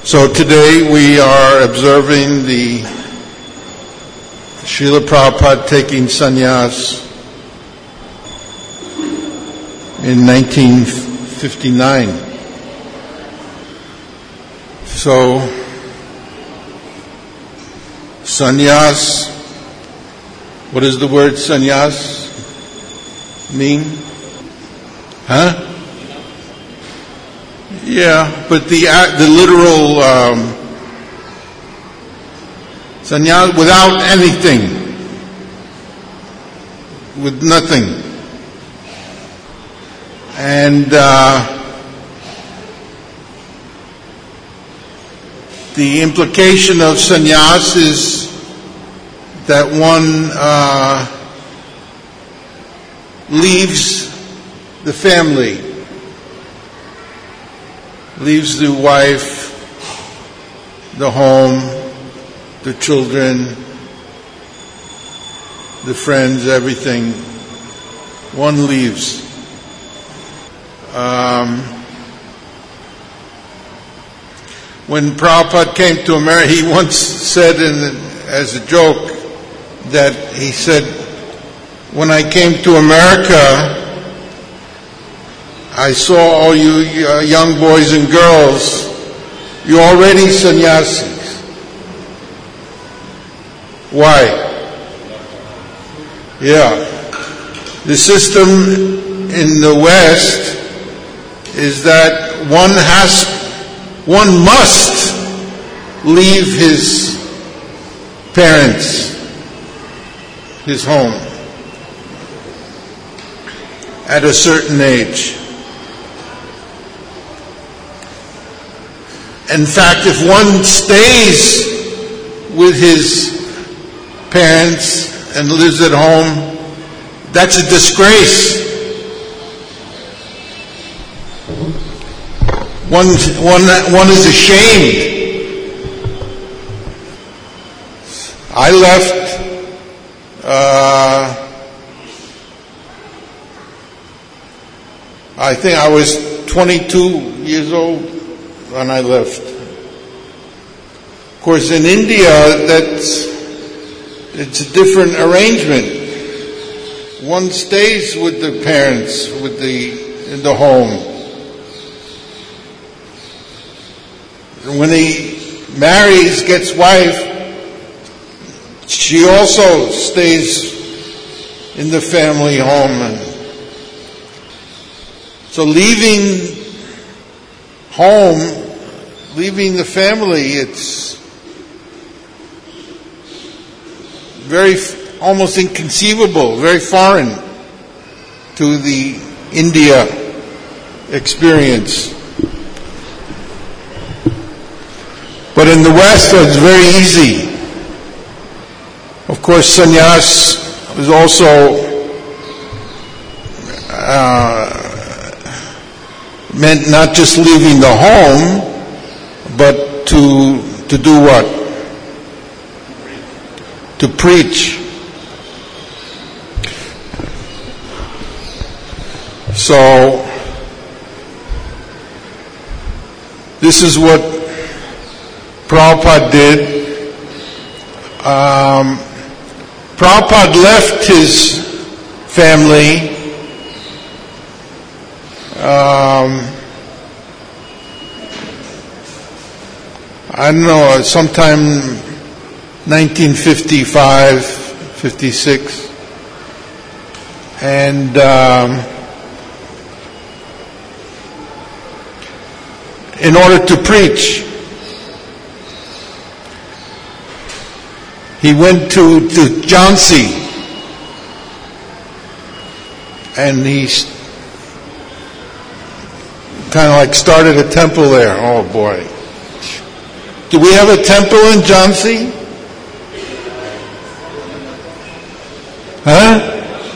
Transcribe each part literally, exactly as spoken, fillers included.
So today we are observing the Srila Prabhupada taking sannyas in nineteen fifty-nine. So, sannyas, what does the word sannyas mean? Huh? Yeah, but the the literal um, sannyas, without anything, with nothing. And uh, the implication of sannyas is that one uh, leaves the family, leaves the wife, the home, the children, the friends, everything. One leaves. Um, when Prabhupada came to America, he once said in, as a joke that he said, when I came to America, I saw all you young boys and girls, you're already sannyasis. Why? Yeah. The system in the West is that one has, one must leave his parents, his home, at a certain age. In fact, if one stays with his parents and lives at home, that's a disgrace. One, one, one is ashamed. I left uh, I think I was twenty-two years old when I left. Of course, in India, that's it's a different arrangement. One stays with the parents, with the in the home. When he marries, gets wife, she also stays in the family home. And so leaving home, leaving the family, it's very, almost inconceivable, very foreign to the India experience. But in the West, it's very easy. Of course, sannyas is also uh, meant not just leaving the home, but to to do what? To preach. So, this is what Prabhupada did. Um, Prabhupada left his family um, I don't know, sometime nineteen fifty-five, fifty-six, and um, in order to preach, he went to, to Jhansi, and he kind of like started a temple there. Oh boy. Do we have a temple in Jhansi? Huh?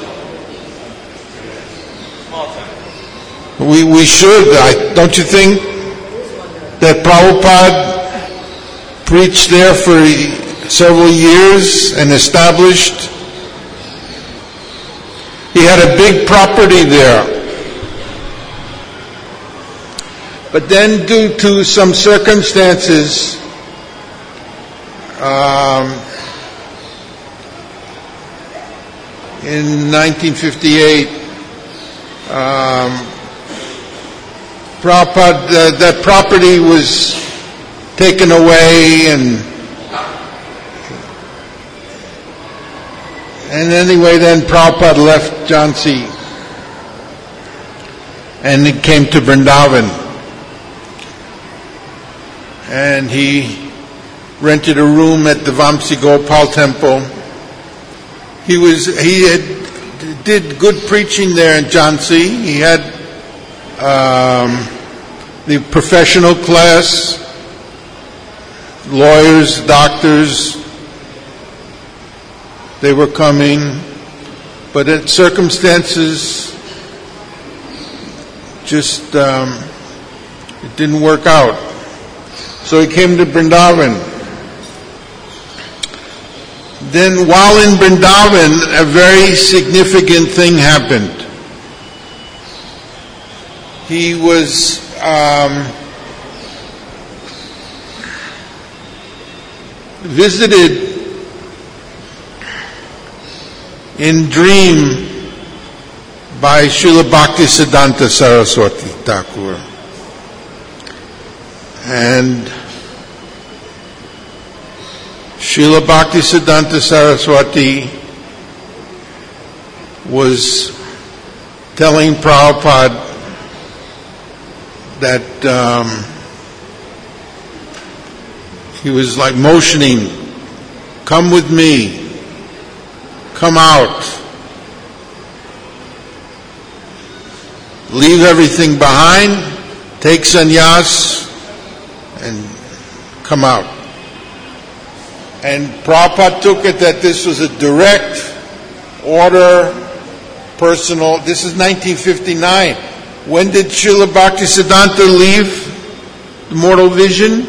We we should. I, don't you think that Prabhupada preached there for several years and established? He had a big property there. But then due to some circumstances, um, in nineteen fifty-eight, um, Prabhupada, uh, that property was taken away, and and anyway, then Prabhupada left Jhansi, and he came to Vrindavan, and he rented a room at the Vamsi Gopal temple. He was he had, did good preaching there in Jhansi. He had um, the professional class, lawyers, doctors. They were coming, but at circumstances just um, it didn't work out. So he came to Vrindavan. Then while in Vrindavan, a very significant thing happened. He was um, visited in dream by Srila Bhaktisiddhanta Saraswati Thakur. And Srila Bhaktisiddhanta Saraswati was telling Prabhupada that um, he was like motioning, come with me, come out, leave everything behind, take sannyas, and come out. And Prabhupada took it that this was a direct order, personal. This is nineteen fifty-nine. When did Srila Bhaktisiddhanta leave the mortal vision?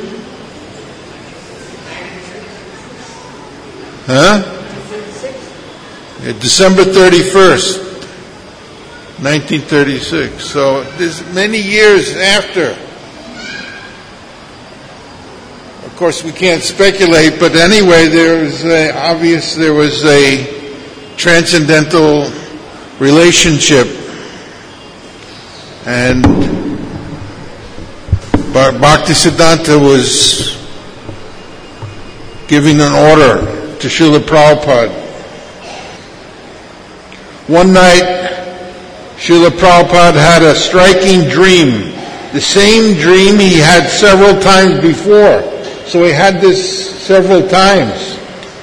Huh? December thirty-first, nineteen thirty-six. So this many years after. Of course, we can't speculate, but anyway, there was a, obvious there was a transcendental relationship, and Bhaktisiddhanta was giving an order to Srila Prabhupada. One night, Srila Prabhupada had a striking dream, the same dream he had several times before. So he had this several times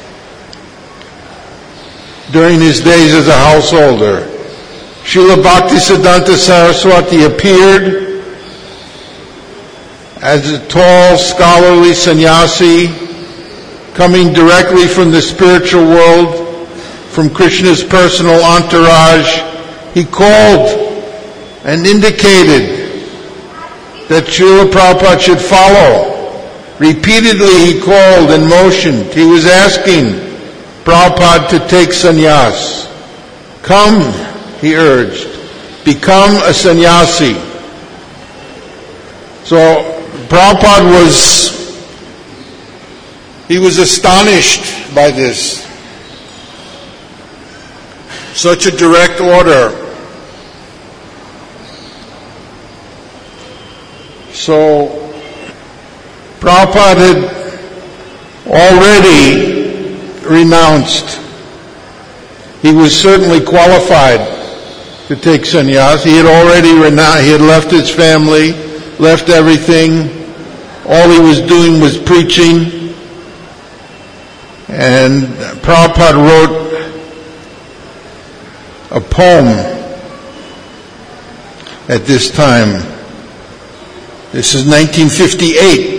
during his days as a householder. Srila Bhaktisiddhanta Saraswati appeared as a tall, scholarly sannyasi coming directly from the spiritual world, from Krishna's personal entourage. He called and indicated that Srila Prabhupada should follow. Repeatedly he called and motioned. He was asking Prabhupada to take sannyas. Come, he urged, become a sannyasi. So Prabhupada was, he was astonished by this. Such a direct order. So Prabhupada had already renounced. He was certainly qualified to take sannyas. He had already renounced. He had left his family, left everything. All he was doing was preaching. And Prabhupada wrote a poem at this time. This is nineteen fifty-eight.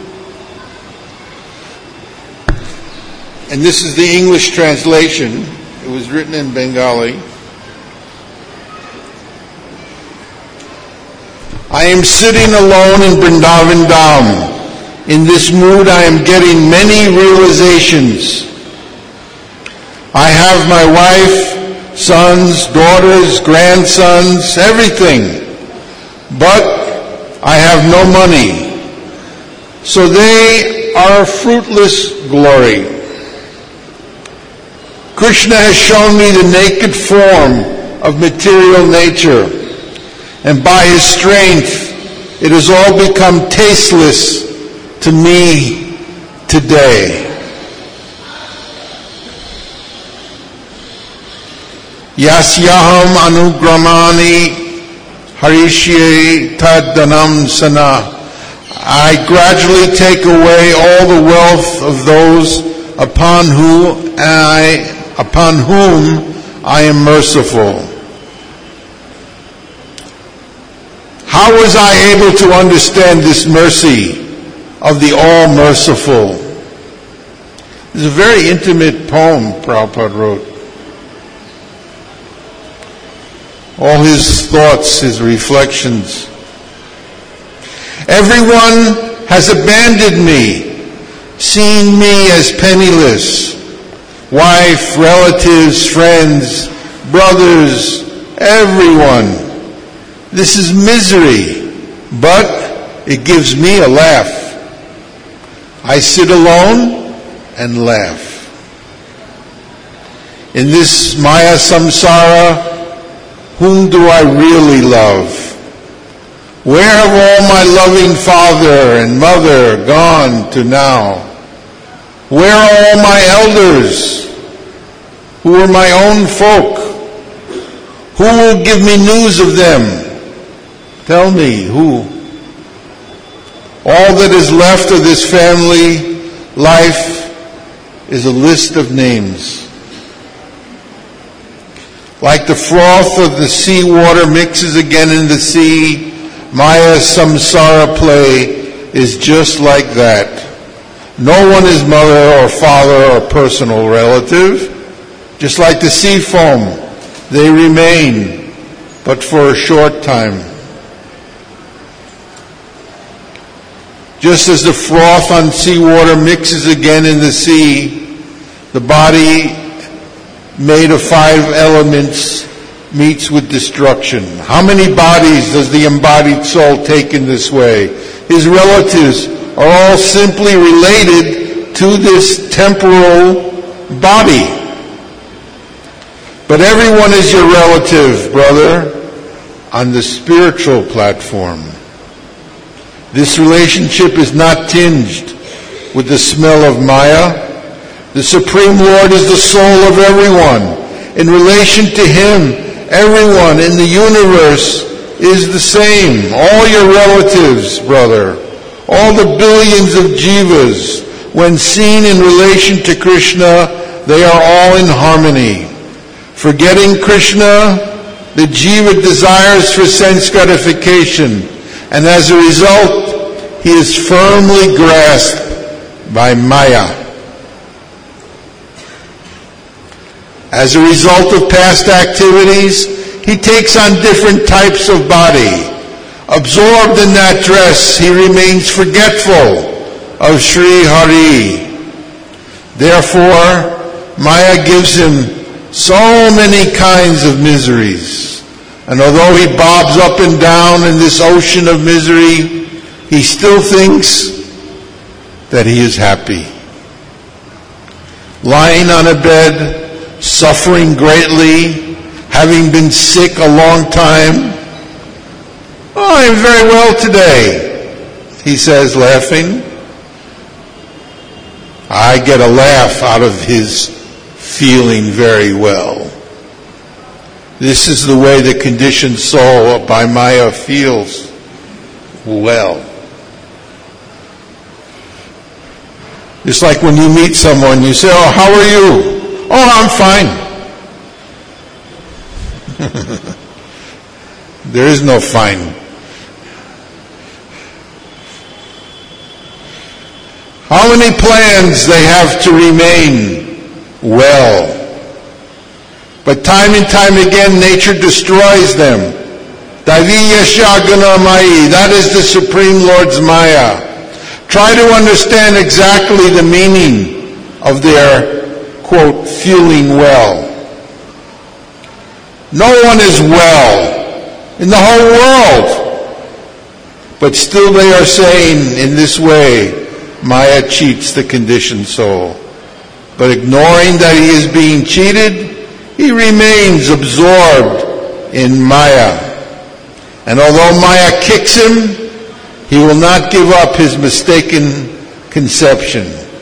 And this is the English translation. It was written in Bengali. I am sitting alone in Vrindavan Dham. In this mood I am getting many realizations. I have my wife, sons, daughters, grandsons, everything. But I have no money. So they are a fruitless glory. Krishna has shown me the naked form of material nature, and by his strength, it has all become tasteless to me today. Yasyaham anugramani harishye taddanam sana. I gradually take away all the wealth of those upon whom I upon whom I am merciful. How was I able to understand this mercy of the all-merciful? It's a very intimate poem Prabhupada wrote. All his thoughts, his reflections. Everyone has abandoned me, seeing me as penniless. Wife, relatives, friends, brothers, everyone. This is misery, but it gives me a laugh. I sit alone and laugh. In this Maya Samsara, whom do I really love? Where have all my loving father and mother gone to now? Where are all my elders who are my own folk? Who will give me news of them? Tell me, who? All that is left of this family life is a list of names. Like the froth of the sea water mixes again in the sea, Maya Samsara play is just like that. No one is mother or father or personal relative. Just like the sea foam, they remain, but for a short time. Just as the froth on seawater mixes again in the sea, the body made of five elements meets with destruction. How many bodies does the embodied soul take in this way? His relatives are all simply related to this temporal body. But everyone is your relative, brother, on the spiritual platform. This relationship is not tinged with the smell of Maya. The Supreme Lord is the soul of everyone. In relation to Him, everyone in the universe is the same. All your relatives, brother, all the billions of jivas, when seen in relation to Krishna, they are all in harmony. Forgetting Krishna, the jiva desires for sense gratification, and as a result, he is firmly grasped by Maya. As a result of past activities, he takes on different types of body. Absorbed in that dress, he remains forgetful of Sri Hari. Therefore, Maya gives him so many kinds of miseries. And although he bobs up and down in this ocean of misery, he still thinks that he is happy. Lying on a bed, suffering greatly, having been sick a long time. Oh, I'm very well today, he says, laughing. I get a laugh out of his feeling very well. This is the way the conditioned soul by Maya feels well. It's like when you meet someone, you say, oh, how are you? Oh, I'm fine. There is no fine. How many plans they have to remain well. But time and time again, nature destroys them. Daviya Shagana Mai, that is the Supreme Lord's Maya. Try to understand exactly the meaning of their, quote, feeling well. No one is well in the whole world. But still they are saying in this way, Maya cheats the conditioned soul. But ignoring that he is being cheated, he remains absorbed in Maya. And although Maya kicks him, he will not give up his mistaken conception.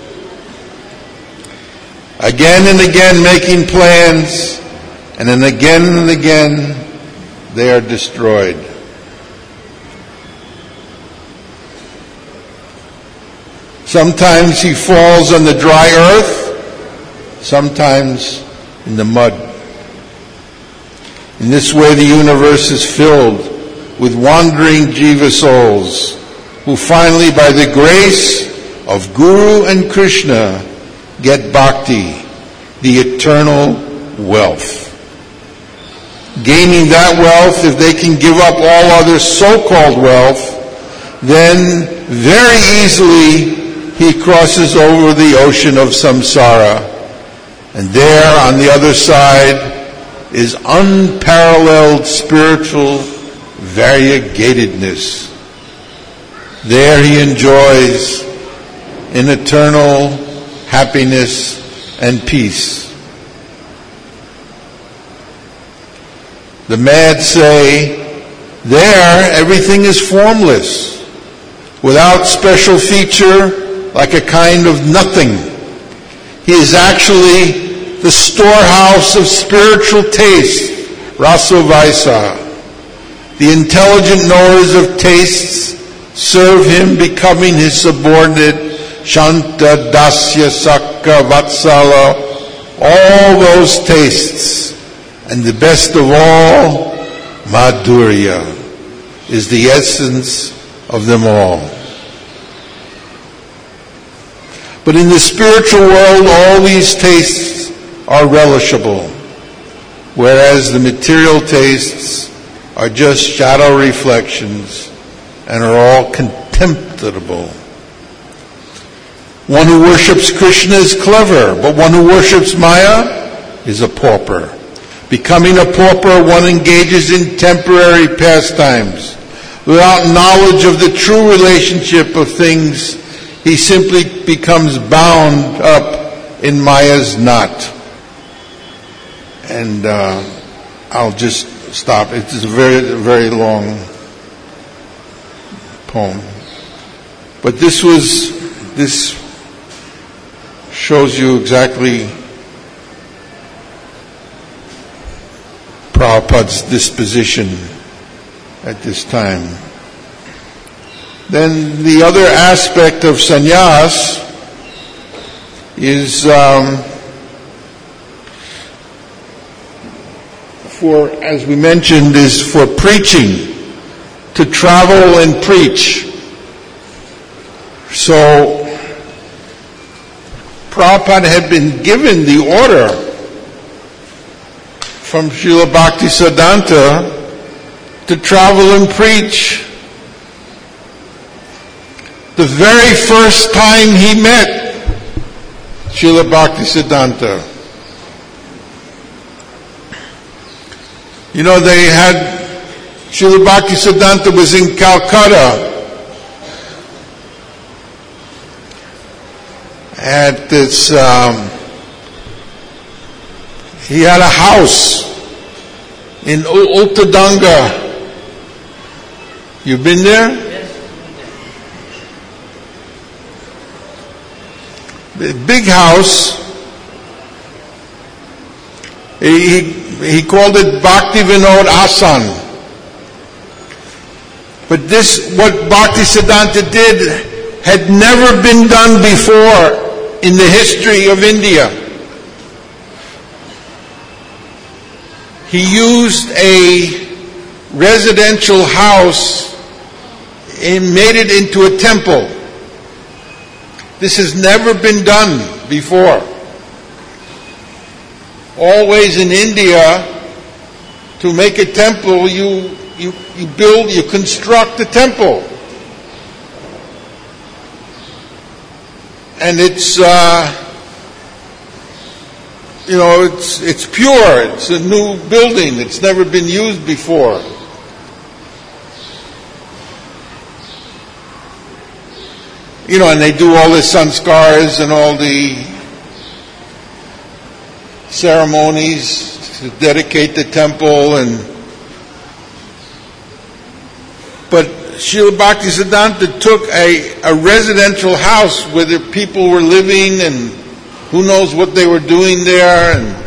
Again and again making plans, and then again and again they are destroyed. Sometimes he falls on the dry earth, sometimes in the mud. In this way the universe is filled with wandering jiva souls who finally, by the grace of Guru and Krishna, get bhakti, the eternal wealth. Gaining that wealth, if they can give up all other so-called wealth, then very easily he crosses over the ocean of samsara. And there on the other side is unparalleled spiritual variegatedness. There he enjoys an eternal happiness and peace. The mad say, there everything is formless, without special feature, like a kind of nothing. He is actually the storehouse of spiritual taste, rasa vaisa. The intelligent knowers of tastes serve him, becoming his subordinate, Shanta, Dasya, Sakka, Vatsala, all those tastes. And the best of all, Madhurya, is the essence of them all. But in the spiritual world, all these tastes are relishable, whereas the material tastes are just shadow reflections and are all contemptible. One who worships Krishna is clever, but one who worships Maya is a pauper. Becoming a pauper, one engages in temporary pastimes. Without knowledge of the true relationship of things, he simply becomes bound up in Maya's knot. And uh, I'll just stop. It's a very, very long poem. But this was, this shows you exactly Prabhupada's disposition at this time. Then the other aspect of sannyas is um, for, as we mentioned, is for preaching, to travel and preach. So Prabhupada had been given the order from Srila Bhaktisiddhanta to travel and preach. The very first time he met Srila Bhaktisiddhanta, you know, they had, Srila Bhaktisiddhanta was in Calcutta at this, um, he had a house in Uttadanga. You've been there? Yes. The big house. He, he called it Bhakti Vinod Asan. But this, what Bhaktisiddhanta did, had never been done before in the history of India. He used a residential house and made it into a temple. This has never been done before. Always in India, to make a temple, you, you, you build, you construct a temple. And it's, uh, you know, it's, it's pure. It's a new building. It's never been used before. you know, and they do all the sanskars and all the ceremonies to dedicate the temple. And but Srila Bhaktisiddhanta took a, a residential house where the people were living, and who knows what they were doing there, and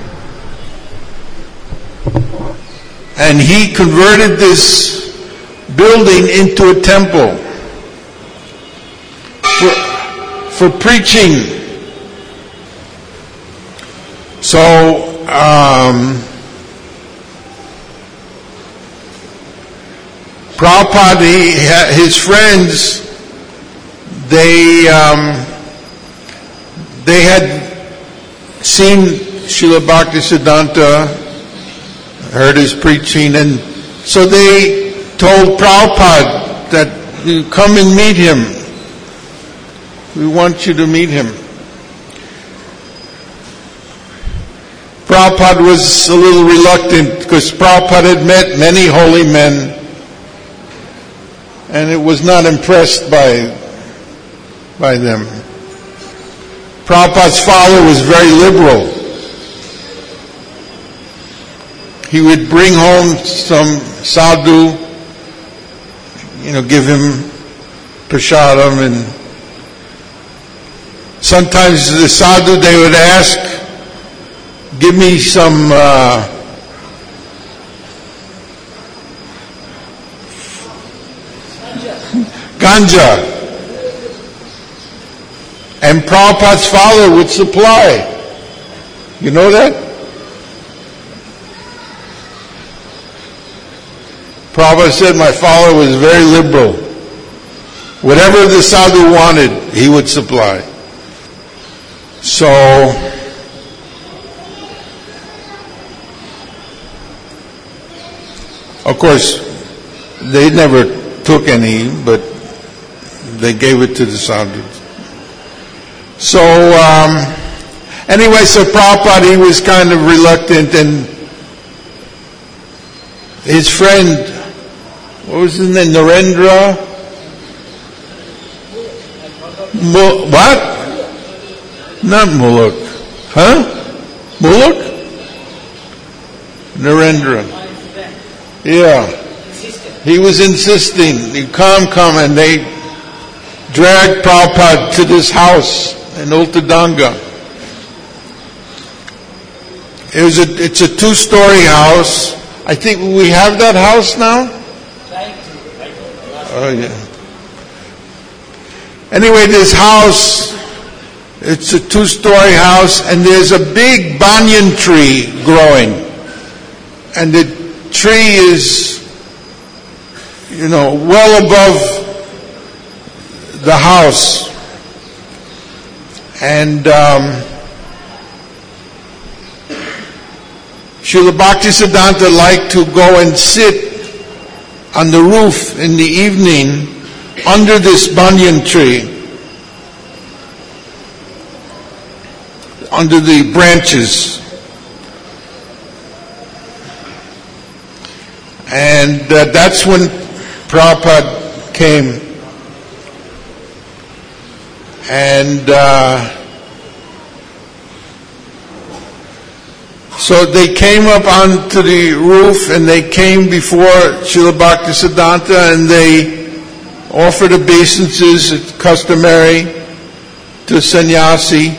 and he converted this building into a temple for, for preaching. So, um, Prabhupada, he, his friends, they um, they had seen Srila Bhaktisiddhanta, heard his preaching, and so they told Prabhupada that you come and meet him. We want you to meet him. Prabhupada was a little reluctant because Prabhupada had met many holy men and it was not impressed by, by them. Prabhupada's father was very liberal. He would bring home some sadhu, you know, give him prasadam, and sometimes the sadhu, they would ask, give me some uh, ganja. And Prabhupada's father would supply. You know that? Prabhupada said my father was very liberal. Whatever the sadhu wanted, he would supply. So, of course, they never took any, but they gave it to the sadhus. So, um, anyway, so Prabhupada, he was kind of reluctant, and his friend, what was his name, Narendra? Mu- what? Not Muluk. Huh? Muluk? Narendra. Yeah. He was insisting, you come, come, and they dragged Prabhupada to this house in Ultadanga. It was a, it's a two-story house. I think we have that house now? Oh, yeah. Anyway, this house, it's a two-story house, and there's a big banyan tree growing. And the tree is, you know, well above the house. And um, Srila Bhaktisiddhanta liked to go and sit on the roof in the evening under this banyan tree, under the branches. And uh, that's when Prabhupada came. And uh, so they came up onto the roof, and they came before Srila Bhaktisiddhanta, and they offered obeisances, it's customary to sannyasi.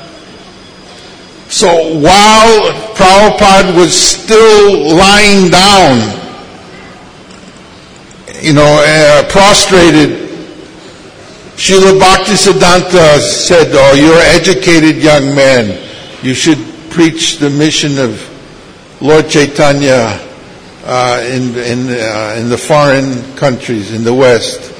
So while Prabhupada was still lying down, you know, uh, prostrated, Srila Bhaktisiddhanta said, oh, you're an educated young man. You should preach the mission of Lord Chaitanya uh, in in, uh, in the foreign countries, in the West.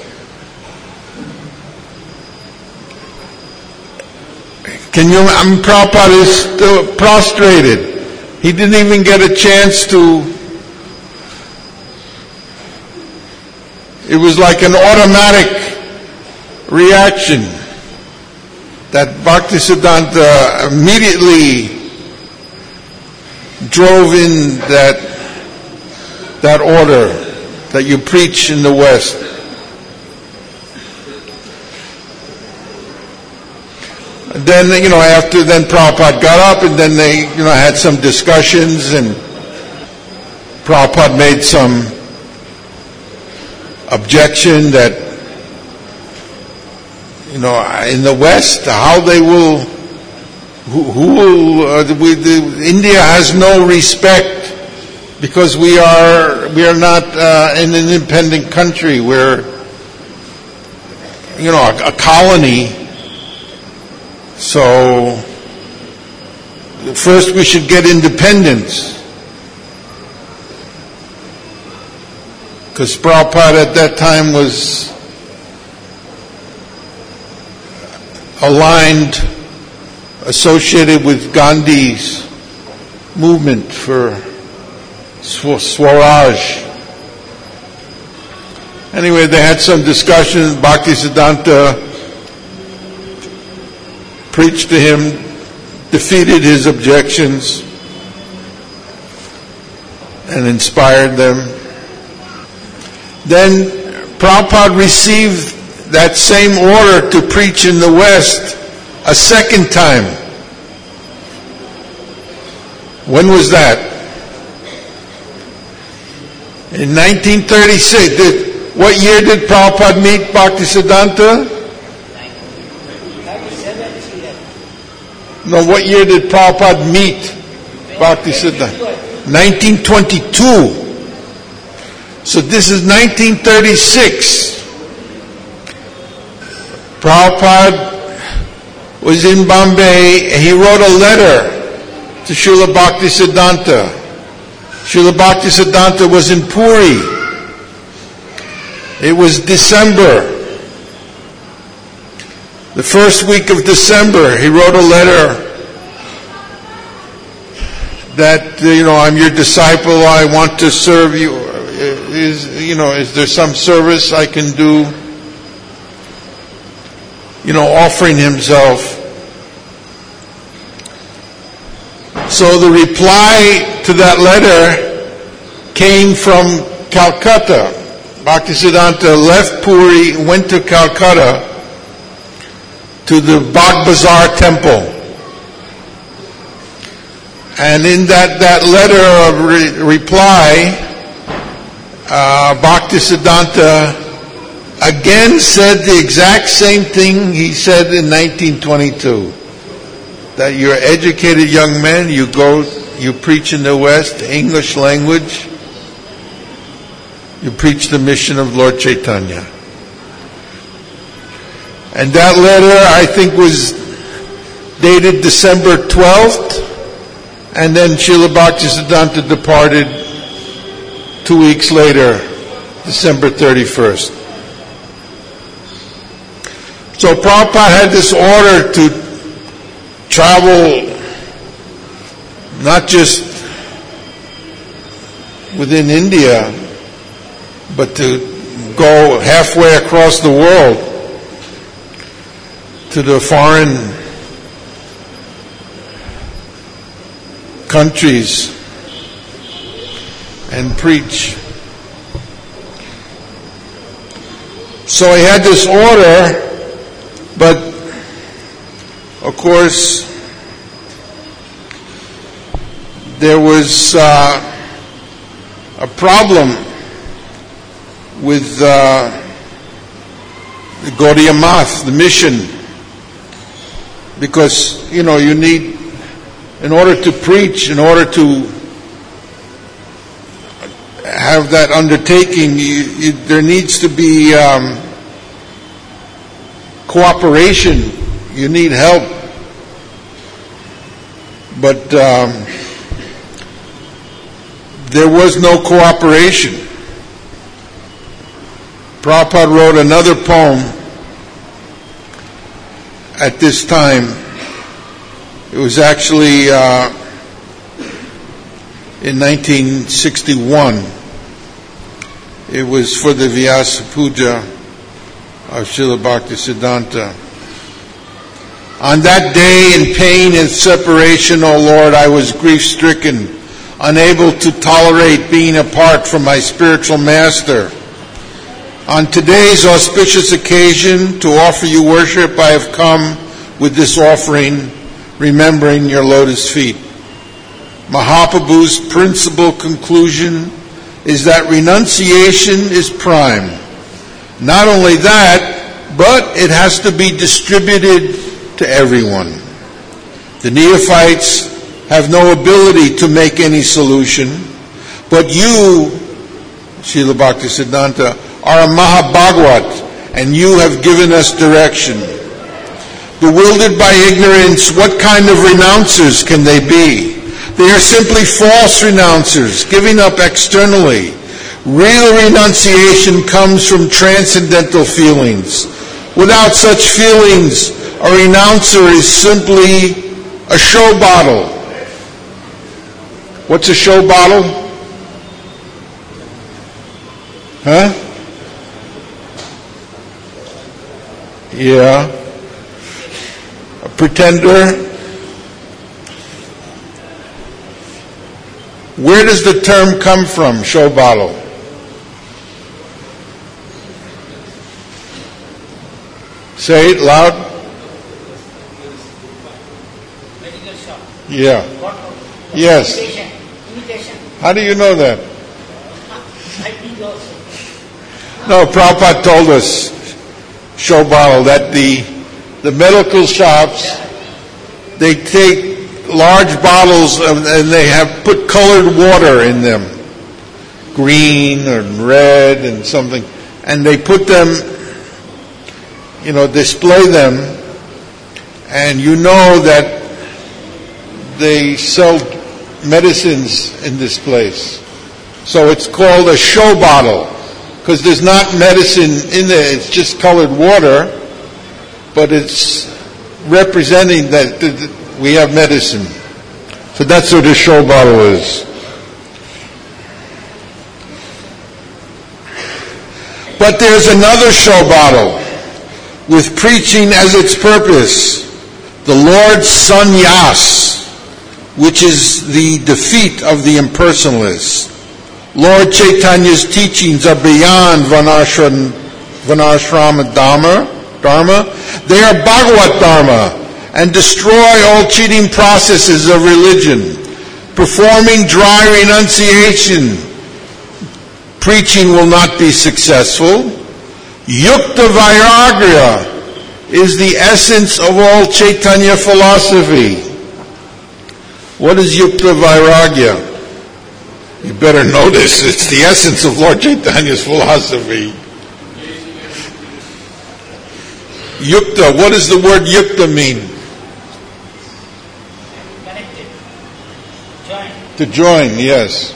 Can you, I mean, Prabhupada is still prostrated. He didn't even get a chance to, it was like an automatic reaction that Bhaktisiddhanta immediately drove in that that order that you preach in the West. Then, you know, after then Prabhupada got up and then they, you know, had some discussions and Prabhupada made some objection that, you know, in the West, how they will, who, who will, uh, we, the, India has no respect because we are, we are not uh, an independent country. We're, you know, a, a colony. So, first we should get independence. Because Prabhupada at that time was aligned, associated with Gandhi's movement for Swaraj. Anyway, they had some discussions. Bhaktisiddhanta preached to him, defeated his objections, and inspired them. Then Prabhupada received that same order to preach in the West a second time. When was that? In nineteen thirty-six. Did, what year did Prabhupada meet Bhaktisiddhanta? No, what year did Prabhupada meet Bhaktisiddhanta? nineteen twenty-two. So this is nineteen thirty-six. Prabhupada was in Bombay and he wrote a letter to Srila Bhaktisiddhanta. Srila Bhaktisiddhanta was in Puri. It was December. The first week of December, he wrote a letter that, you know, I'm your disciple, I want to serve you. Is, you know, is there some service I can do? You know, offering himself. So the reply to that letter came from Calcutta. Bhaktisiddhanta left Puri, went to Calcutta, to the Bagh Bazar temple. And in that, that letter of re- reply, uh, Bhaktisiddhanta again said the exact same thing he said in nineteen twenty-two. That you're educated young men, you go, you preach in the West, English language, you preach the mission of Lord Chaitanya. And that letter, I think, was dated December twelfth, and then Srila Bhaktisiddhanta departed two weeks later, December thirty-first. So Prabhupada had this order to travel not just within India, but to go halfway across the world to the foreign countries and preach. So he had this order, but of course there was uh, a problem with uh, the Gaudiya Math, the mission. Because, you know, you need, in order to preach, in order to have that undertaking, you, you, there needs to be um, cooperation. You need help. But um, there was no cooperation. Prabhupada wrote another poem at this time. It was actually uh, in nineteen sixty-one. It was for the Vyasa Puja of Srila Bhaktisiddhanta. On that day in pain and separation, O Lord, I was grief-stricken, unable to tolerate being apart from my spiritual master. On today's auspicious occasion to offer you worship, I have come with this offering, remembering your lotus feet. Mahaprabhu's principal conclusion is that renunciation is prime. Not only that, but it has to be distributed to everyone. The neophytes have no ability to make any solution, but you, Srila Bhaktisiddhanta, are a Mahabhagwat, and you have given us direction. Bewildered by ignorance, what kind of renouncers can they be? They are simply false renouncers, giving up externally. Real renunciation comes from transcendental feelings. Without such feelings, a renouncer is simply a show bottle. What's a show bottle? Huh? Yeah. A pretender. Where does the term come from, show bottle? Say it loud. Medical shop. Yeah. Yes. Imitation. Imitation. How do you know that? I think also. No, Prabhupada told us, show bottle, that the the medical shops, they take large bottles of, and they have put colored water in them, green or red and something, and they put them, you know, display them, and you know that they sell medicines in this place. So it's called a show bottle, because there's not medicine in there, it's just colored water, but it's representing that we have medicine. So that's what a show bottle is. But there's another show bottle with preaching as its purpose, the Lord's sannyas, which is the defeat of the impersonalists. Lord Chaitanya's teachings are beyond Varnashram, Varnashrama Dharma, Dharma. They are Bhagavad Dharma and destroy all cheating processes of religion. Performing dry renunciation, preaching will not be successful. Yukta Vairagya is the essence of all Chaitanya philosophy. What is Yukta Vairagya? You better know this. It's the essence of Lord Chaitanya's philosophy. Yukta. What does the word yukta mean? Connected. Join. To join, yes.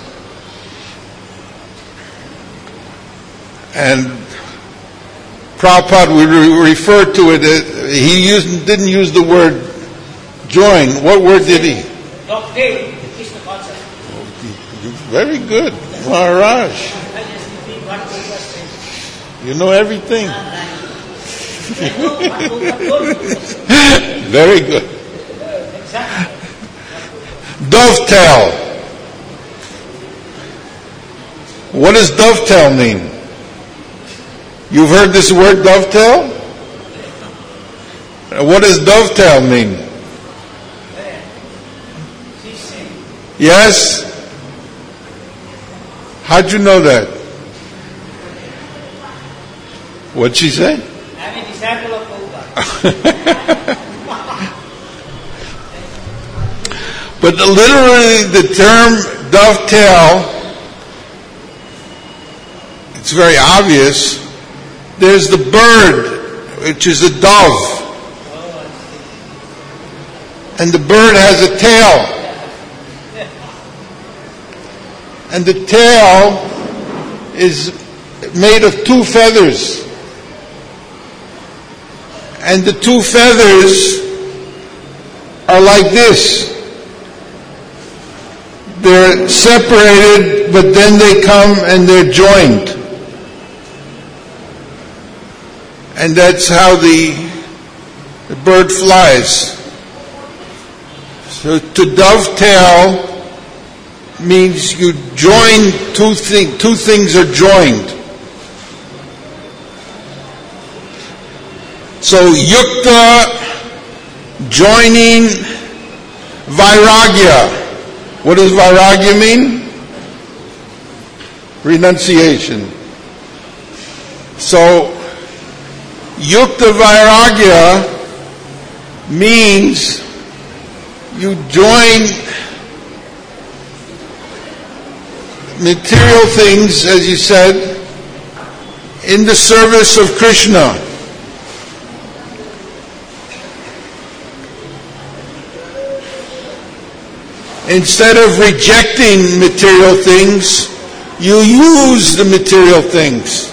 And Prabhupada, we re- refer to it, uh, he used, didn't use the word join. What word did he? Dovetail. Krishna consciousness. Very good. Maharaj. I just repeat what Prabhupada said. You know everything. I know what Prabhupada told you. Very good. Exactly. Dovetail. What does dovetail mean? You've heard this word dovetail? What does dovetail mean? Yes? How'd you know that? What'd she say? I'm a disciple of Prabhupada. But literally the term dovetail, it's very obvious. There's the bird, which is a dove. And the bird has a tail. And the tail is made of two feathers. And the two feathers are like this. They're separated, but then they come and they're joined. And that's how the, the bird flies. So to dovetail means you join two things. Two things are joined. So yukta joining Vairagya. What does Vairagya mean? Renunciation. So, Yukta Vairagya means you join material things, as you said, in the service of Krishna. Instead of rejecting material things, you use the material things.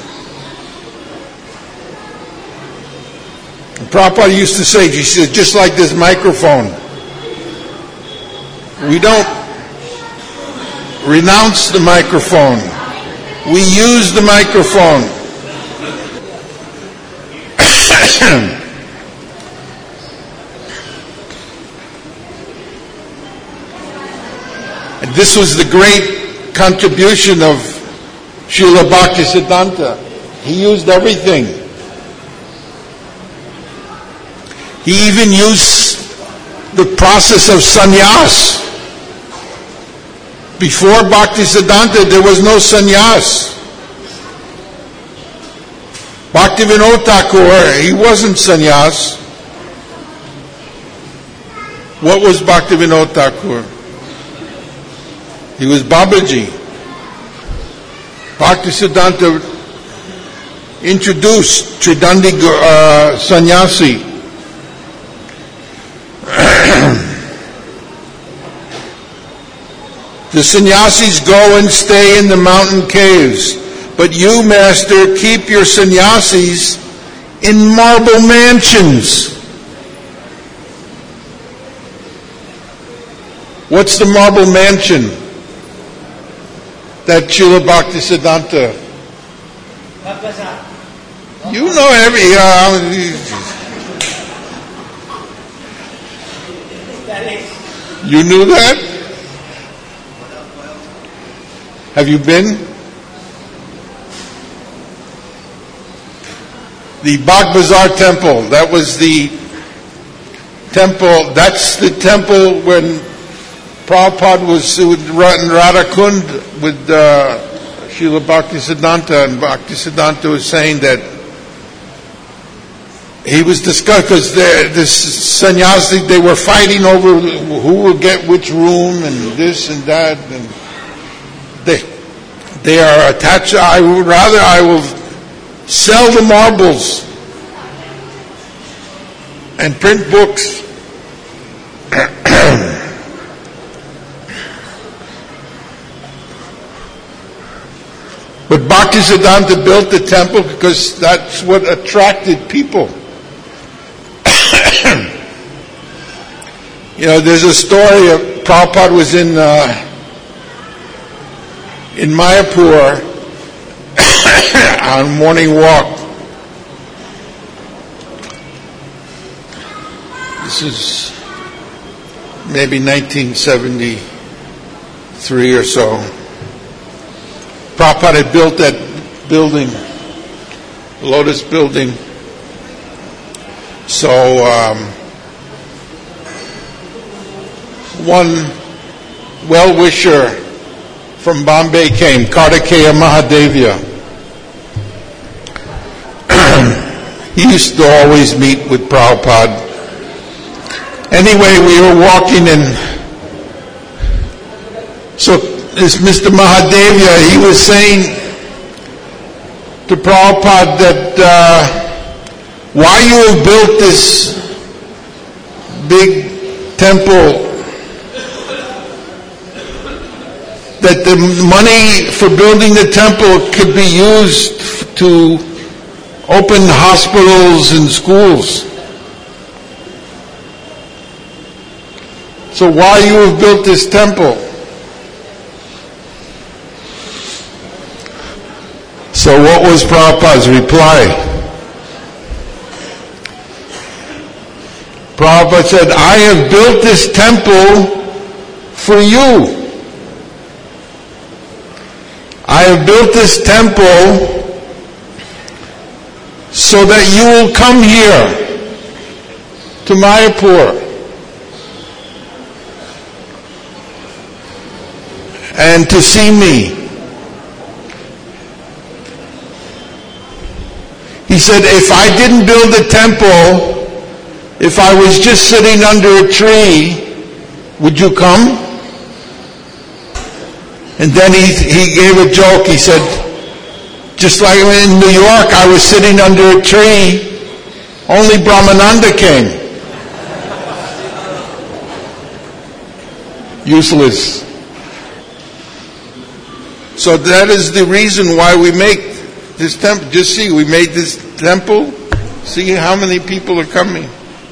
And Prabhupada used to say, he said, just like this microphone, we don't renounce the microphone. We use the microphone. And this was the great contribution of Srila Bhaktisiddhanta. He used everything. He even used the process of sannyas. Before Bhaktisiddhanta, there was no sannyas. Bhaktivinoda Thakur, he wasn't sannyas. What was Bhaktivinoda Thakur? He was Babaji. Bhaktisiddhanta introduced Tridandi uh, sannyasi. The sannyasis go and stay in the mountain caves, but you, Master, keep your sannyasis in marble mansions. What's the marble mansion that Srila Bhaktisiddhanta? You know every. Uh, you knew that? Have you been? The Bagh Bazar temple, that was the temple, that's the temple when Prabhupada was with Radhakund with uh, Srila Bhaktisiddhanta, and Bhaktisiddhanta was saying that he was discussing, because the sannyasi, they were fighting over who will get which room and this and that, and They, they are attached. I would rather I will sell the marbles and print books. But Bhaktisiddhanta built the temple because that's what attracted people. You know, there's a story of Prabhupada was in uh, in Mayapur on morning walk. This is maybe nineteen seventy-three or so. Prabhupada had built that building, Lotus building. So um, one well-wisher from Bombay came, Kartikeya Mahadevya. He used to always meet with Prabhupada. Anyway, we were walking and so this Mister Mahadevya, he was saying to Prabhupada that uh, why you have built this big temple, that the money for building the temple could be used to open hospitals and schools. So why you have built this temple? So what was Prabhupada's reply? Prabhupada said, I have built this temple for you. I have built this temple so that you will come here to Mayapur and to see me. He said, if I didn't build a temple, if I was just sitting under a tree, would you come? And then he, he gave a joke. He said, just like in New York, I was sitting under a tree, only Brahmananda came. Useless. So that is the reason why we make this temple. Just see, we made this temple. See how many people are coming.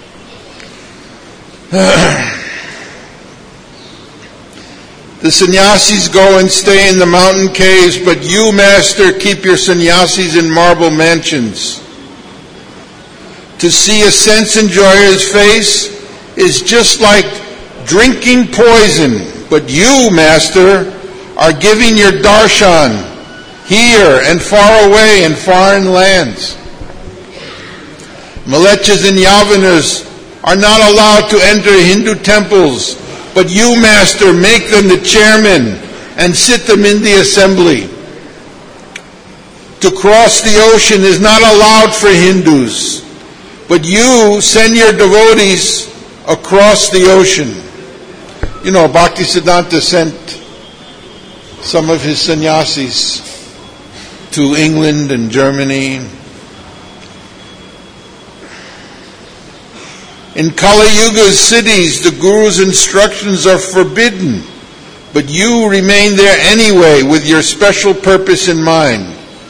The sannyasis go and stay in the mountain caves, but you, Master, keep your sannyasis in marble mansions. To see a sense enjoyer's face is just like drinking poison, but you, Master, are giving your darshan here and far away in foreign lands. Malechas and Yavanars are not allowed to enter Hindu temples, but you, Master, make them the chairman and sit them in the assembly. To cross the ocean is not allowed for Hindus, but you send your devotees across the ocean. You know, Bhaktisiddhanta sent some of his sannyasis to England and Germany. In Kali Yuga's cities, the Guru's instructions are forbidden, but you remain there anyway with your special purpose in mind.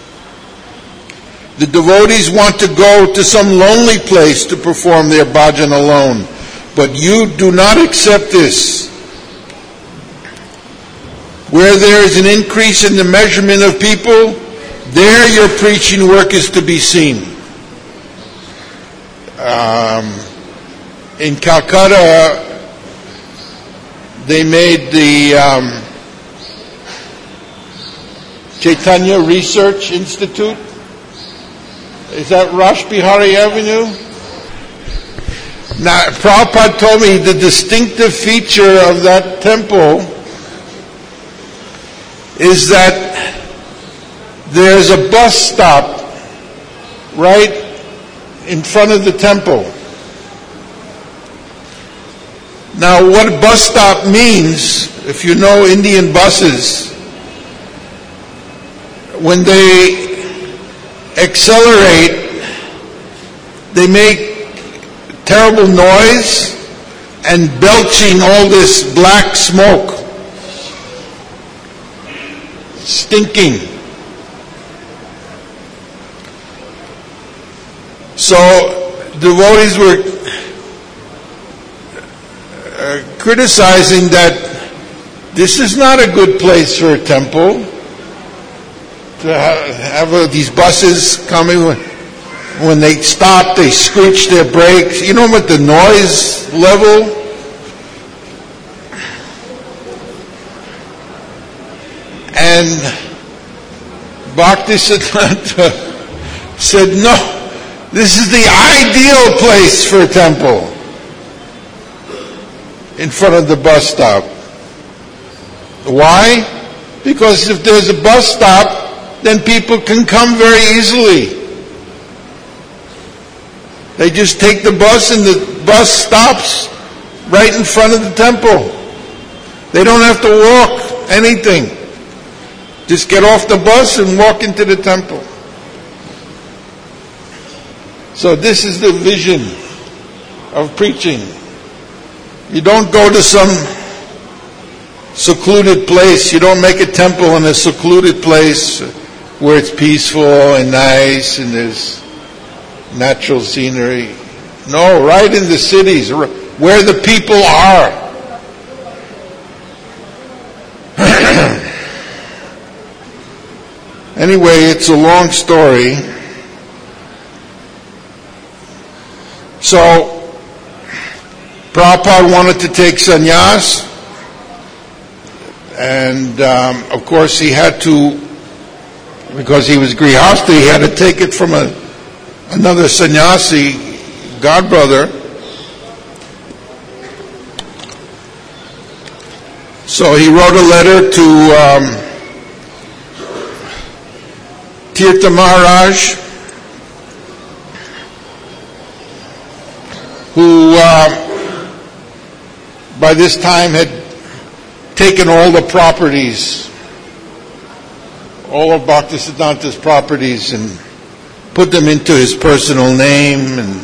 The devotees want to go to some lonely place to perform their bhajan alone, but you do not accept this. Where there is an increase in the measurement of people, there your preaching work is to be seen. Um, in Calcutta, they made the um, Chaitanya Research Institute. Is that Rash Bihari Avenue? Now, Prabhupada told me the distinctive feature of that temple is that there's a bus stop right in front of the temple. Now, what a bus stop means, if you know Indian buses, when they accelerate, they make terrible noise and belching all this black smoke. Stinking. So devotees were uh, criticizing that this is not a good place for a temple to have, have uh, these buses coming. When, when they stop, they screech their brakes. You know what the noise level? And Bhaktisiddhanta said, no, this is the ideal place for a temple in front of the bus stop. Why? Because if there's a bus stop, then people can come very easily. They just take the bus and the bus stops right in front of the temple. They don't have to walk anything. Just get off the bus and walk into the temple. So this is the vision of preaching. You don't go to some secluded place. You don't make a temple in a secluded place where it's peaceful and nice and there's natural scenery. No, right in the cities where the people are. Anyway, it's a long story. So, Prabhupada wanted to take sannyas, and um, of course he had to, because he was grihastha, he had to take it from a, another sannyasi, godbrother. So he wrote a letter to um, Tirtha Maharaj, who uh, by this time had taken all the properties, all of Bhaktisiddhanta's properties, and put them into his personal name, and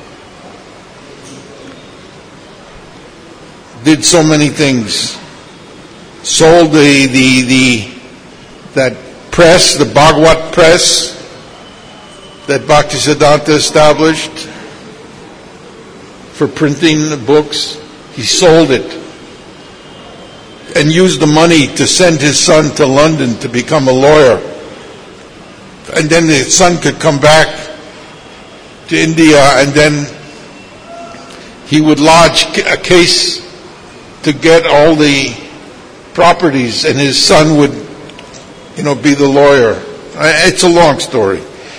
did so many things. Sold the the the that press, the Bhagwat press that Bhaktisiddhanta established for printing the books. He sold it and used the money to send his son to London to become a lawyer. And then his son could come back to India, and then he would lodge a case to get all the properties, and his son would, you know, be the lawyer. It's a long story.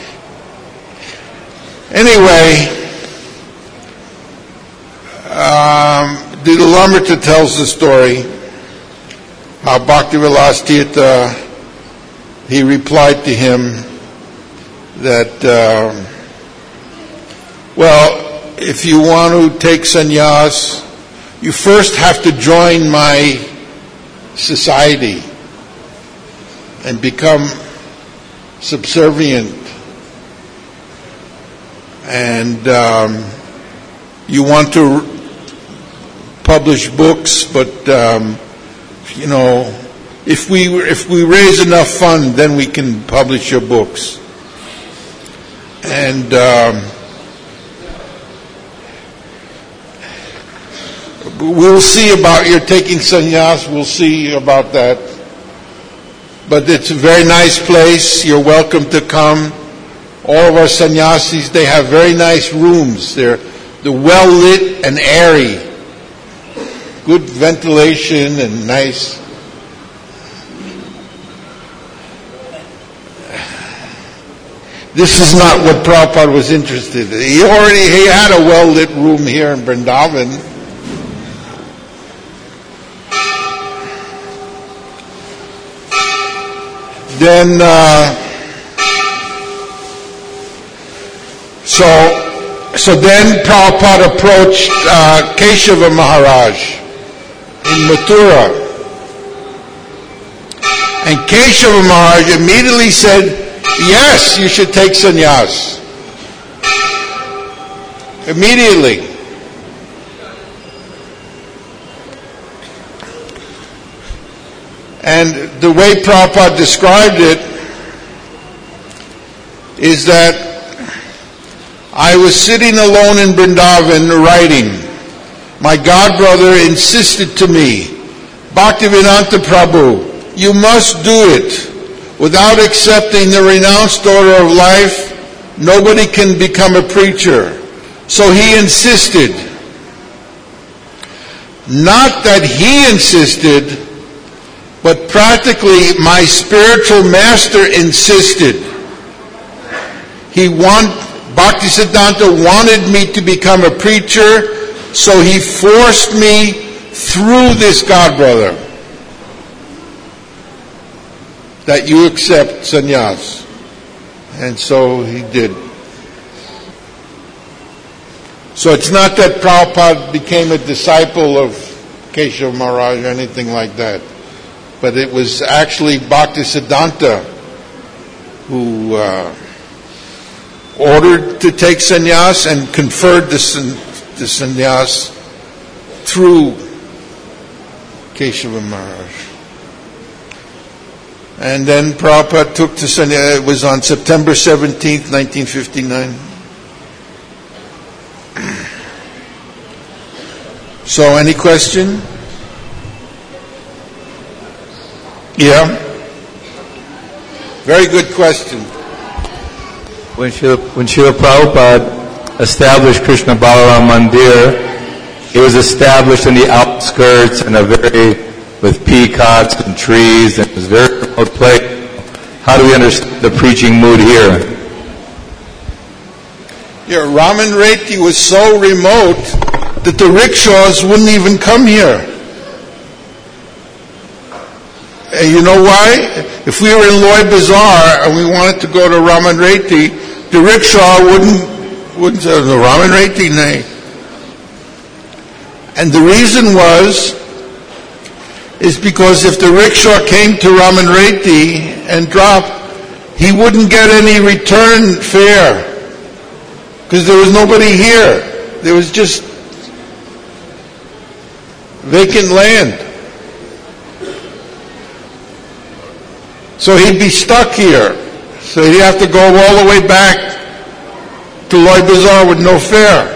Anyway, um, the Lilamrita tells the story how Bhakti-Vilas Tirtha, he replied to him that, uh, well, if you want to take sannyas, you first have to join my society and become subservient, and um, you want to publish books, but um, you know, if we if we raise enough fund, then we can publish your books. And um, we'll see about your taking sannyas. We'll see about that. But it's a very nice place. You're welcome to come. All of our sannyasis, they have very nice rooms. They're, they're well lit and airy. Good ventilation and nice. This is not what Prabhupada was interested in. He already he had a well lit room here in Vrindavan. Then, uh, so, so then Prabhupada approached uh, Keshava Maharaj in Mathura. And Keshava Maharaj immediately said, yes, you should take sannyas. Immediately. And the way Prabhupada described it is that I was sitting alone in Vrindavan writing. My godbrother insisted to me, Bhaktivedanta Prabhu, you must do it. Without accepting the renounced order of life, nobody can become a preacher. So he insisted. Not that he insisted, but practically my spiritual master insisted. He want, Bhaktisiddhanta wanted me to become a preacher, so he forced me through this godbrother that you accept sannyas. And so he did. So it's not that Prabhupada became a disciple of Keshava Maharaj or anything like that. But it was actually Bhaktisiddhanta who uh, ordered to take sannyas and conferred the, the sannyas through Keshava Maharaj. And then Prabhupada took the sannyas. It was on September seventeenth, nineteen fifty-nine. So, any question? Yeah. Very good question. When Srila, when Srila Prabhupada established Krishna Balaram Mandir, it was established in the outskirts and a very, with peacocks and trees, and it was a very remote place. How do we understand the preaching mood here? Yeah, Raman Reti was so remote that the rickshaws wouldn't even come here. And you know why? If we were in Loy Bazaar and we wanted to go to Raman Reti, the rickshaw wouldn't, wouldn't say, the Raman Reti, nay. And the reason was, is because if the rickshaw came to Raman Reti and dropped, he wouldn't get any return fare. Because there was nobody here. There was just vacant land. So he'd be stuck here. So he'd have to go all the way back to Loy Bazaar with no fare.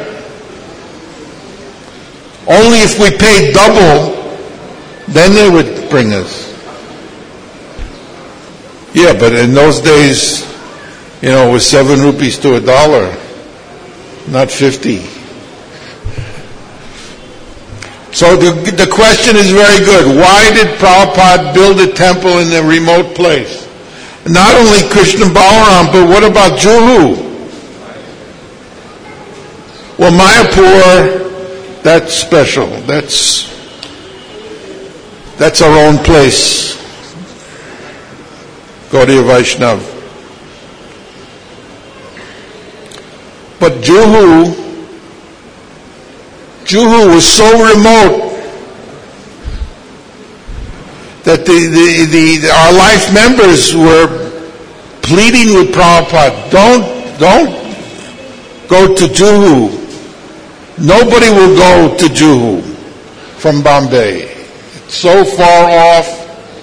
Only if we paid double, then they would bring us. Yeah, but in those days, you know, it was seven rupees to a dollar, not fifty. So the, the question is very good. Why did Prabhupada build a temple in a remote place? Not only Krishna Balaram, but what about Juhu? Well, Mayapur, that's special. That's, that's our own place. Gaudiya Vaishnav. But Juhu, Juhu was so remote that the, the, the, our life members were pleading with Prabhupada, don't, don't go to Juhu. Nobody will go to Juhu from Bombay. It's so far off.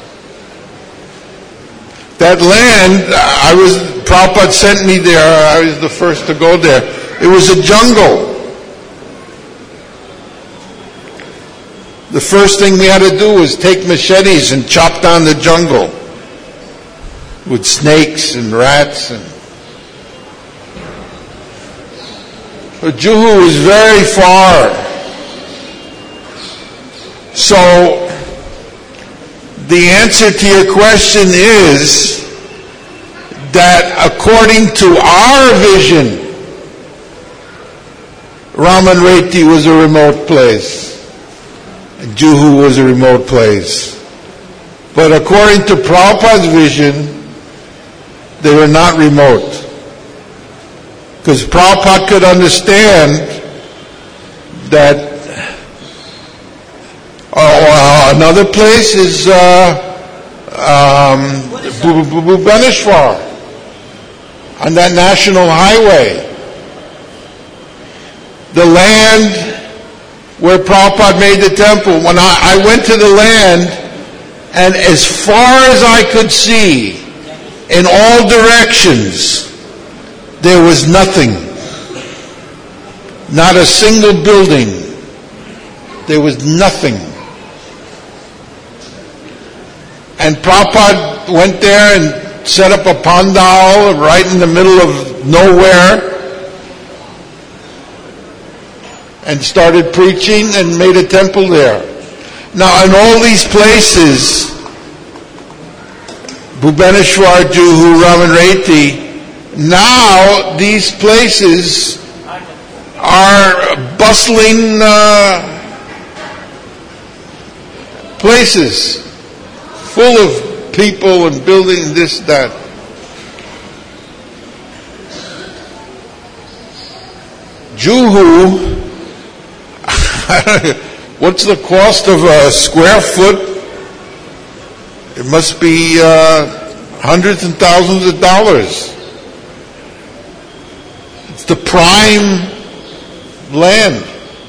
That land, I was, Prabhupada sent me there, I was the first to go there. It was a jungle. The first thing we had to do was take machetes and chop down the jungle with snakes and rats. And but Juhu was very far. So the answer to your question is that according to our vision, Raman Reti was a remote place. Juhu was a remote place. But according to Prabhupada's vision, they were not remote. Because Prabhupada could understand that uh, another place is uh, um, Bhubaneswar on that national highway. The land where Prabhupada made the temple. When I, I went to the land, and as far as I could see, in all directions, there was nothing. Not a single building. There was nothing. And Prabhupada went there and set up a pandal right in the middle of nowhere, and started preaching and made a temple there. Now, in all these places, Bhubaneswar, Juhu, Raman Reti, now these places are bustling uh, places, full of people and buildings, this, that. Juhu, what's the cost of a square foot? It must be uh, hundreds and thousands of dollars. It's the prime land.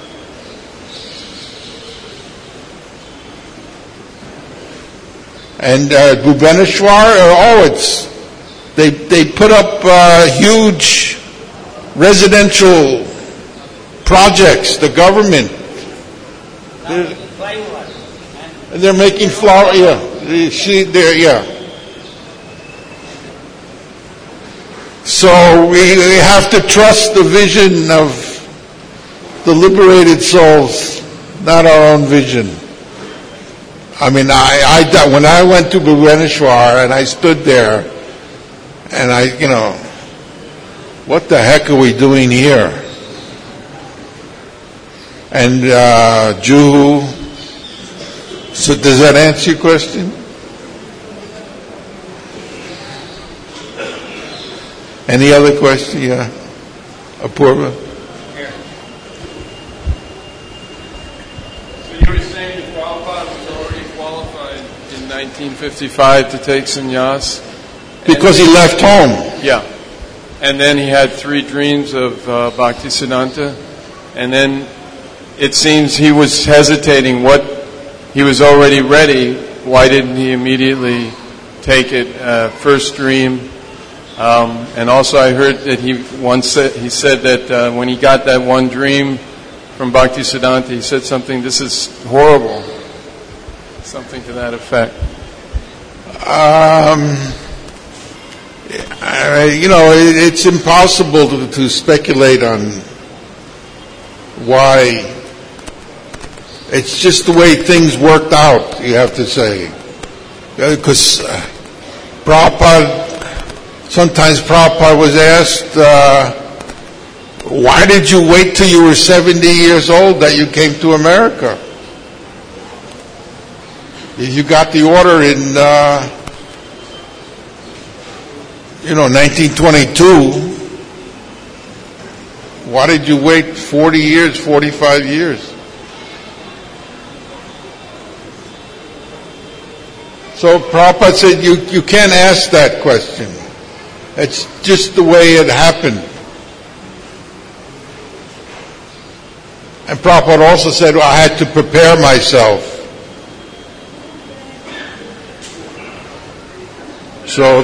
And uh, Bhubaneswar, oh, it's they they put up uh, huge residential projects. The government. They're, and they're making flower, yeah. She, there, yeah. So we, we have to trust the vision of the liberated souls, not our own vision. I mean, I, I when I went to Bhubaneswar and I stood there, and I, you know, what the heck are we doing here? And uh, Juhu. So does that answer your question? Any other question? Yeah. Apurva? Here. So you were saying that Prabhupada was already qualified in nineteen fifty-five to take sannyas? Because he left home. Yeah. And then he had three dreams of uh, Bhaktisiddhanta. And then it seems he was hesitating. What he was already ready. Why didn't he immediately take it? Uh, first dream. Um, and also I heard that he once said, he said that uh, when he got that one dream from Bhaktisiddhanta, he said something, this is horrible. Something to that effect. Um, I, you know, it, it's impossible to, to speculate on why. It's just the way things worked out, you have to say. Because uh, Prabhupada, sometimes Prabhupada was asked, uh, why did you wait till you were seventy years old that you came to America? You got the order in, uh, you know, nineteen twenty-two. Why did you wait forty years, forty-five years? So Prabhupada said, you, you can't ask that question. It's just the way it happened. And Prabhupada also said, well, I had to prepare myself. So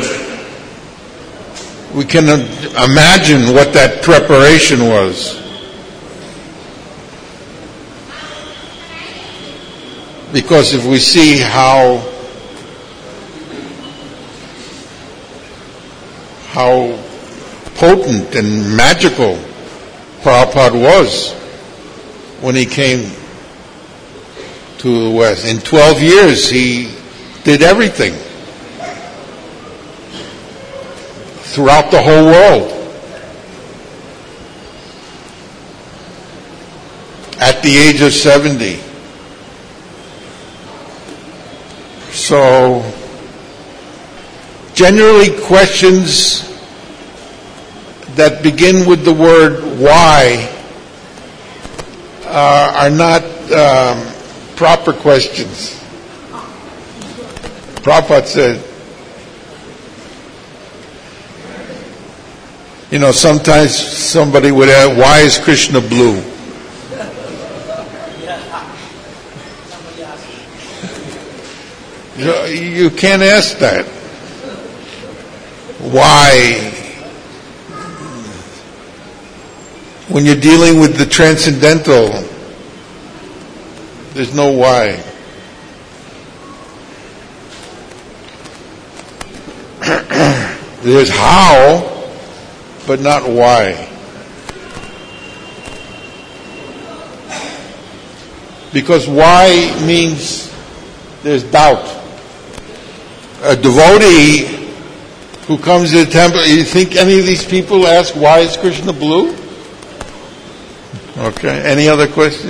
we can imagine what that preparation was. Because if we see how how potent and magical Prabhupada was when he came to the West. In twelve years, he did everything throughout the whole world. At the age of seventy. So, generally questions that begin with the word why uh, are not um, proper questions. Prabhupada said, you know, sometimes somebody would ask, why is Krishna blue? You, you can't ask that. Why? When you're dealing with the transcendental, there's no why. There's how, but not why. Because why means there's doubt. A devotee who comes to the temple, you think any of these people ask, why is Krishna blue? Okay, any other question?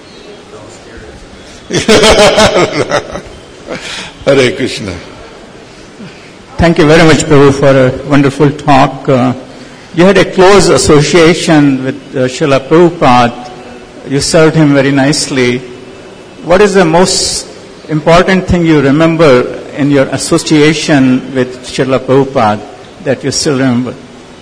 Hare Krishna. Thank you very much, Prabhu, for a wonderful talk. Uh, you had a close association with uh, Srila Prabhupada. You served him very nicely. What is the most important thing you remember in your association with Srila Prabhupada that you still remember?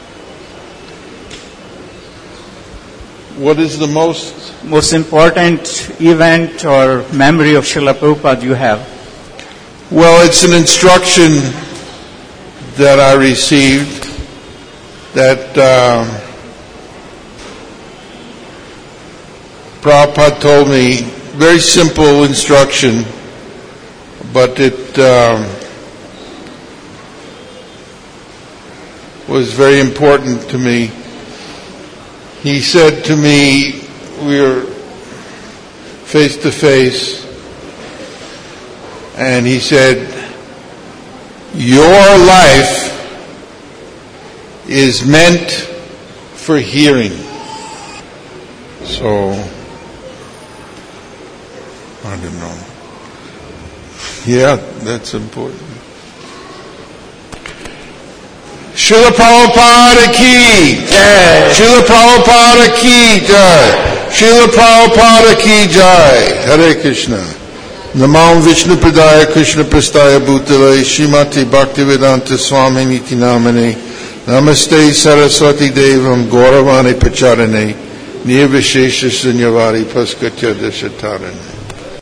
What is the most? Most important event or memory of Srila Prabhupada you have? Well, it's an instruction that I received that um, Prabhupada told me, very simple instruction, but it um, was very important to me. He said to me, we were face to face, and he said, your life is meant for hearing. So, I don't know. Yeah, that's important. Srila Prabhupada ki jai. Srila Prabhupada ki jai. Srila Prabhupada ki jai. Hare Krishna. Namam Vishnu Pradaya Krishna Prastaya Bhutale Srimati Bhaktivedanta Swami Niti Namane Namaste Saraswati Devam Gauravani Pacharane Nirvishesha Sunyavari Paskatya Dashatarane.